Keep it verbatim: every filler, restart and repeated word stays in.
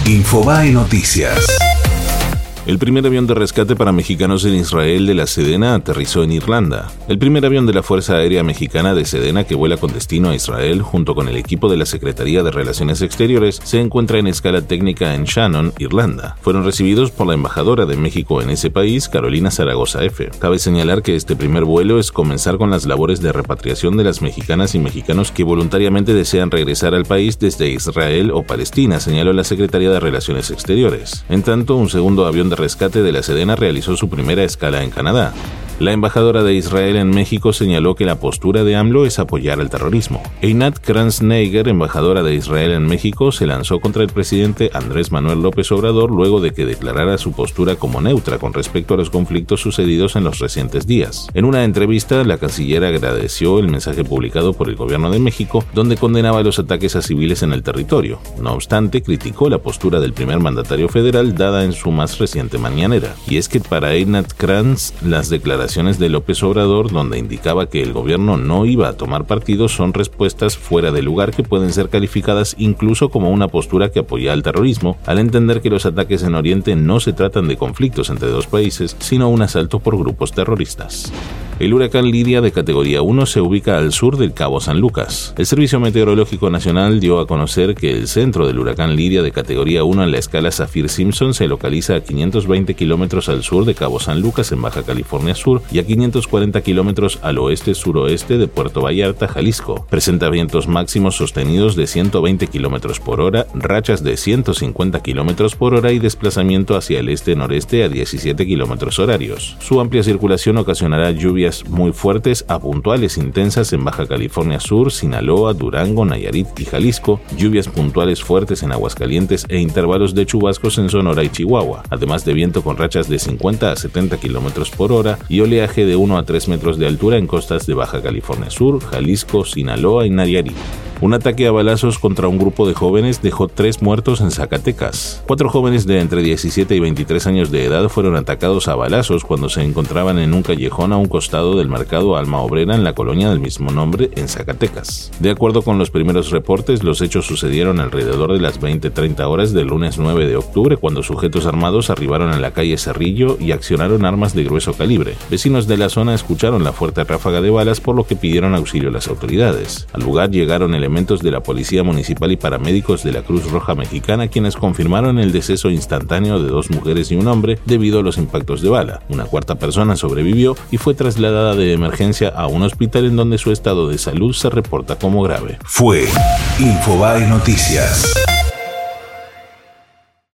Infobae Noticias. El primer avión de rescate para mexicanos en Israel de la Sedena aterrizó en Irlanda. El primer avión de la Fuerza Aérea Mexicana de Sedena que vuela con destino a Israel junto con el equipo de la Secretaría de Relaciones Exteriores se encuentra en escala técnica en Shannon, Irlanda. Fueron recibidos por la embajadora de México en ese país, Carolina Zaragoza F. Cabe señalar que este primer vuelo es comenzar con las labores de repatriación de las mexicanas y mexicanos que voluntariamente desean regresar al país desde Israel o Palestina, señaló la Secretaría de Relaciones Exteriores. En tanto, un segundo avión de rescate de la Sedena realizó su primera escala en Canadá. La embajadora de Israel en México señaló que la postura de AMLO es apoyar al terrorismo. Einat Kranz-Neiger, embajadora de Israel en México, se lanzó contra el presidente Andrés Manuel López Obrador luego de que declarara su postura como neutra con respecto a los conflictos sucedidos en los recientes días. En una entrevista, la canciller agradeció el mensaje publicado por el gobierno de México, donde condenaba los ataques a civiles en el territorio. No obstante, criticó la postura del primer mandatario federal dada en su más reciente mañanera. Y es que para Einat Kranz, las declaraciones de López Obrador, donde indicaba que el gobierno no iba a tomar partido, son respuestas fuera de lugar que pueden ser calificadas incluso como una postura que apoya al terrorismo, al entender que los ataques en Oriente no se tratan de conflictos entre dos países, sino un asalto por grupos terroristas. El huracán Lidia de categoría uno se ubica al sur del Cabo San Lucas. El Servicio Meteorológico Nacional dio a conocer que el centro del huracán Lidia de categoría uno en la escala Saffir-Simpson se localiza a quinientos veinte kilómetros al sur de Cabo San Lucas en Baja California Sur y a quinientos cuarenta kilómetros al oeste-suroeste de Puerto Vallarta, Jalisco. Presenta vientos máximos sostenidos de ciento veinte kilómetros por hora, rachas de ciento cincuenta kilómetros por hora y desplazamiento hacia el este-noreste a diecisiete kilómetros horarios. Su amplia circulación ocasionará lluvias muy fuertes a puntuales intensas en Baja California Sur, Sinaloa, Durango, Nayarit y Jalisco, lluvias puntuales fuertes en Aguascalientes e intervalos de chubascos en Sonora y Chihuahua, además de viento con rachas de cincuenta a setenta kilómetros por hora y oleaje de uno a tres metros de altura en costas de Baja California Sur, Jalisco, Sinaloa y Nayarit. Un ataque a balazos contra un grupo de jóvenes dejó tres muertos en Zacatecas. Cuatro jóvenes de entre diecisiete y veintitrés años de edad fueron atacados a balazos cuando se encontraban en un callejón a un costado del mercado Alma Obrera en la colonia del mismo nombre en Zacatecas. De acuerdo con los primeros reportes, los hechos sucedieron alrededor de las veinte treinta horas del lunes nueve de octubre, cuando sujetos armados arribaron a la calle Cerrillo y accionaron armas de grueso calibre. Vecinos de la zona escucharon la fuerte ráfaga de balas, por lo que pidieron auxilio a las autoridades. Al lugar llegaron elementos de la Policía Municipal y paramédicos de la Cruz Roja Mexicana, quienes confirmaron el deceso instantáneo de dos mujeres y un hombre debido a los impactos de bala. Una cuarta persona sobrevivió y fue trasladada de emergencia a un hospital en donde su estado de salud se reporta como grave. Fue Infobae Noticias.